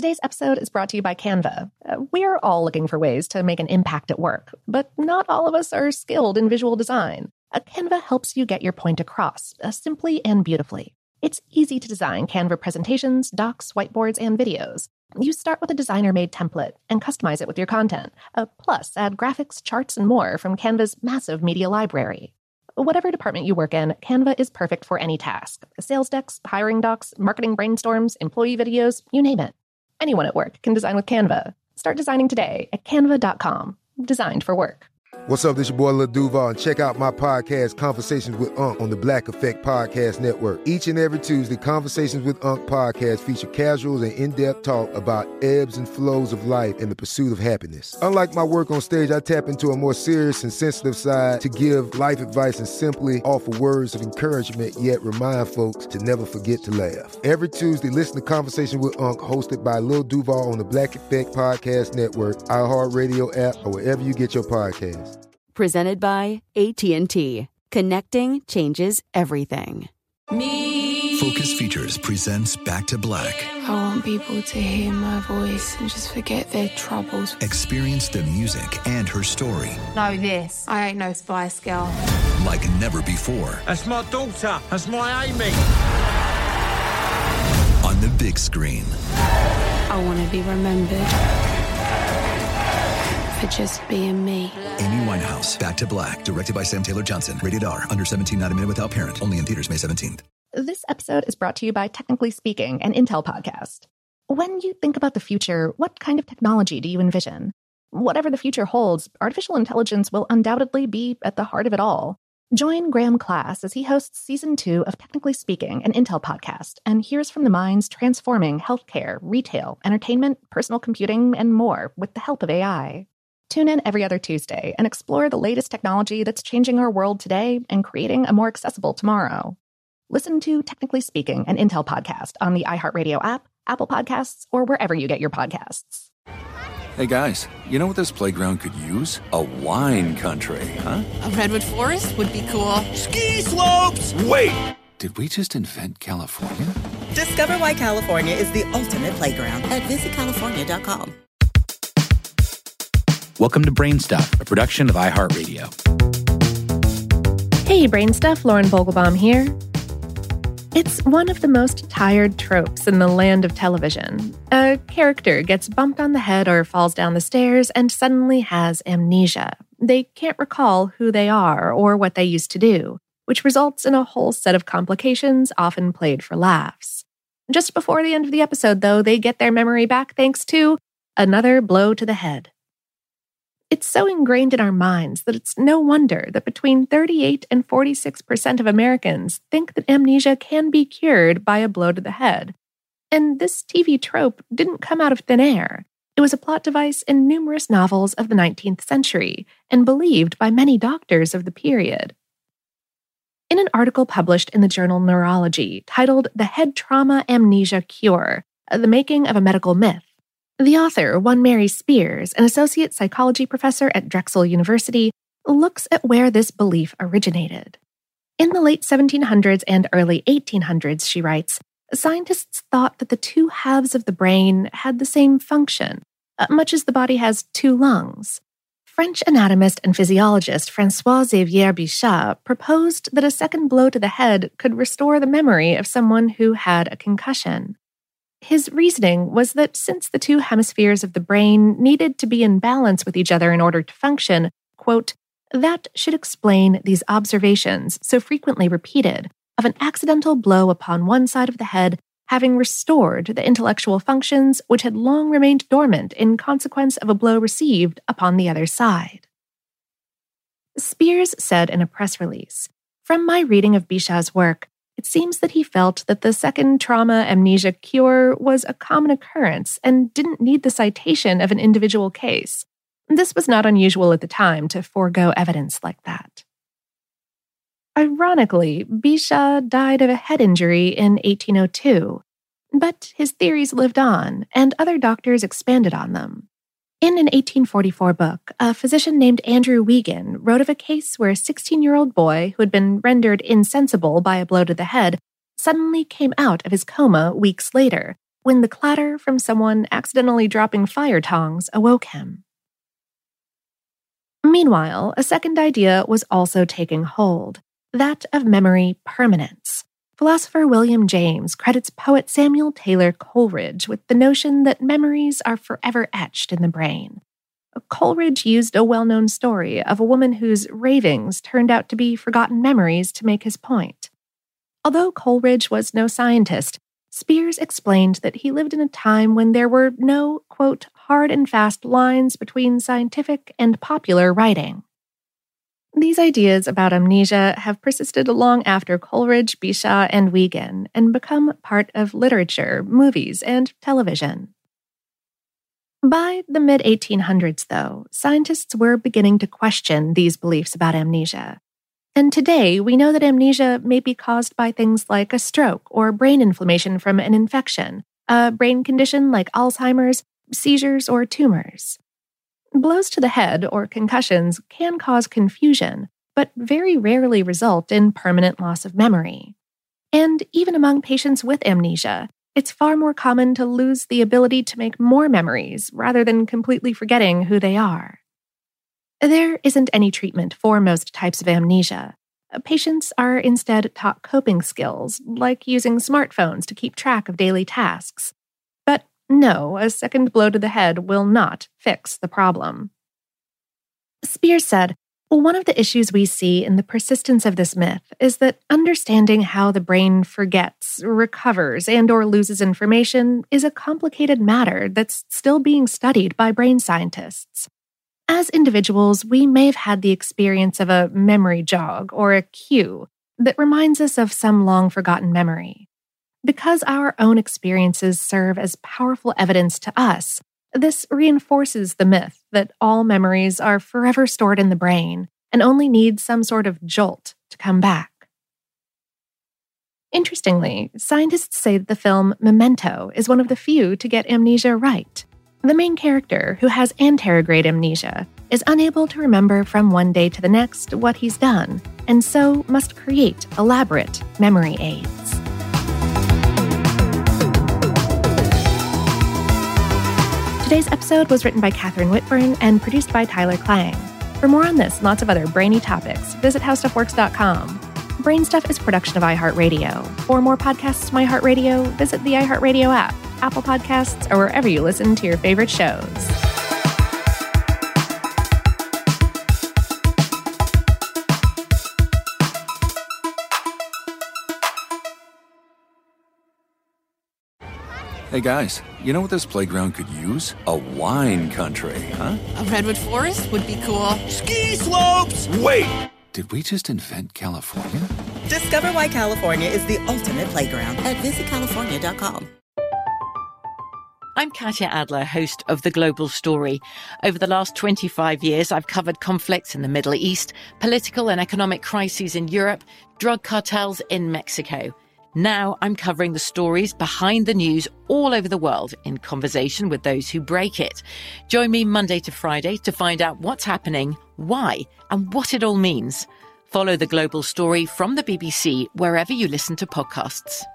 Today's episode is brought to you by Canva. We're all looking for ways to make an impact at work, but not all of us are skilled in visual design. Canva helps you get your point across, simply and beautifully. It's easy to design Canva presentations, docs, whiteboards, and videos. You start with a designer-made template and customize it with your content. Plus, add graphics, charts, and more from Canva's massive media library. Whatever department you work in, Canva is perfect for any task. Sales decks, hiring docs, marketing brainstorms, employee videos, you name it. Anyone at work can design with Canva. Start designing today at canva.com. Designed for work. What's up, this your boy Lil Duval, and check out my podcast, Conversations with Unc, on the Black Effect Podcast Network. Each and every Tuesday, Conversations with Unc podcast feature casuals and in-depth talk about ebbs and flows of life and the pursuit of happiness. Unlike my work on stage, I tap into a more serious and sensitive side to give life advice and simply offer words of encouragement, yet remind folks to never forget to laugh. Every Tuesday, listen to Conversations with Unc, hosted by Lil Duval on the Black Effect Podcast Network, iHeartRadio app, or wherever you get your podcasts. Presented by AT&T. Connecting changes everything. Focus Features presents Back to Black. I want people to hear my voice and just forget their troubles. Experience the music and her story. Know this, I ain't no Spice Girl. Like never before. That's my daughter. That's my Amy. On the big screen. I want to be remembered for just being me. Amy Winehouse, Back to Black, directed by Sam Taylor Johnson. Rated R, under 17, not a minute without parent. Only in theaters May 17th. This episode is brought to you by Technically Speaking, an Intel podcast. When you think about the future, what kind of technology do you envision? Whatever the future holds, artificial intelligence will undoubtedly be at the heart of it all. Join Graham Class as he hosts Season 2 of Technically Speaking, an Intel podcast, and hears from the minds transforming healthcare, retail, entertainment, personal computing, and more with the help of AI. Tune in every other Tuesday and explore the latest technology that's changing our world today and creating a more accessible tomorrow. Listen to Technically Speaking, an Intel podcast on the iHeartRadio app, Apple Podcasts, or wherever you get your podcasts. Hey guys, you know what this playground could use? A wine country, huh? A redwood forest would be cool. Ski slopes! Wait! Did we just invent California? Discover why California is the ultimate playground at visitcalifornia.com. Welcome to Brainstuff, a production of iHeartRadio. Hey, Brainstuff, Lauren Vogelbaum here. It's one of the most tired tropes in the land of television. A character gets bumped on the head or falls down the stairs and suddenly has amnesia. They can't recall who they are or what they used to do, which results in a whole set of complications, often played for laughs. Just before the end of the episode, though, they get their memory back thanks to another blow to the head. It's so ingrained in our minds that it's no wonder that between 38 and 46% of Americans think that amnesia can be cured by a blow to the head. And this TV trope didn't come out of thin air. It was a plot device in numerous novels of the 19th century and believed by many doctors of the period. In an article published in the journal Neurology titled The Head Trauma Amnesia Cure, The Making of a Medical Myth, the author, one Mary Spears, an associate psychology professor at Drexel University, looks at where this belief originated. In the late 1700s and early 1800s, she writes, scientists thought that the two halves of the brain had the same function, much as the body has two lungs. French anatomist and physiologist François-Xavier Bichat proposed that a second blow to the head could restore the memory of someone who had a concussion. His reasoning was that since the two hemispheres of the brain needed to be in balance with each other in order to function, quote, that should explain these observations so frequently repeated of an accidental blow upon one side of the head having restored the intellectual functions which had long remained dormant in consequence of a blow received upon the other side. Spears said in a press release, from my reading of Bichat's work, it seems that he felt that the second trauma amnesia cure was a common occurrence and didn't need the citation of an individual case. This was not unusual at the time to forego evidence like that. Ironically, Bichat died of a head injury in 1802, but his theories lived on, and other doctors expanded on them. In an 1844 book, a physician named Andrew Wiegand wrote of a case where a 16-year-old boy who had been rendered insensible by a blow to the head suddenly came out of his coma weeks later, when the clatter from someone accidentally dropping fire tongs awoke him. Meanwhile, a second idea was also taking hold, that of memory permanence. Philosopher William James credits poet Samuel Taylor Coleridge with the notion that memories are forever etched in the brain. Coleridge used a well-known story of a woman whose ravings turned out to be forgotten memories to make his point. Although Coleridge was no scientist, Spears explained that he lived in a time when there were no, quote, hard and fast lines between scientific and popular writing. These ideas about amnesia have persisted long after Coleridge, Bichat, and Wiegand and become part of literature, movies, and television. By the mid-1800s, though, scientists were beginning to question these beliefs about amnesia. And today, we know that amnesia may be caused by things like a stroke or brain inflammation from an infection, a brain condition like Alzheimer's, seizures, or tumors. Blows to the head or concussions can cause confusion, but very rarely result in permanent loss of memory. And even among patients with amnesia, it's far more common to lose the ability to make more memories rather than completely forgetting who they are. There isn't any treatment for most types of amnesia. Patients are instead taught coping skills, like using smartphones to keep track of daily tasks. But no, a second blow to the head will not fix the problem. Spears said, "One of the issues we see in the persistence of this myth is that understanding how the brain forgets, recovers, and/or loses information is a complicated matter that's still being studied by brain scientists. As individuals, we may have had the experience of a memory jog or a cue that reminds us of some long-forgotten memory. Because our own experiences serve as powerful evidence to us, this reinforces the myth that all memories are forever stored in the brain and only need some sort of jolt to come back." Interestingly, scientists say that the film Memento is one of the few to get amnesia right. The main character, who has anterograde amnesia, is unable to remember from one day to the next what he's done, and so must create elaborate memory aids. Today's episode was written by Catherine Whitburn and produced by Tyler Klang. For more on this and lots of other brainy topics, visit howstuffworks.com. Brain Stuff is a production of iHeartRadio. For more podcasts from iHeartRadio, visit the iHeartRadio app, Apple Podcasts, or wherever you listen to your favorite shows. Hey guys, you know what this playground could use? A wine country, huh? A redwood forest would be cool. Ski slopes! Wait! Did we just invent California? Discover why California is the ultimate playground at visitcalifornia.com. I'm Katya Adler, host of The Global Story. Over the last 25 years, I've covered conflicts in the Middle East, political and economic crises in Europe, drug cartels in Mexico. Now I'm covering the stories behind the news all over the world in conversation with those who break it. Join me Monday to Friday to find out what's happening, why, and what it all means. Follow The Global Story from the BBC wherever you listen to podcasts.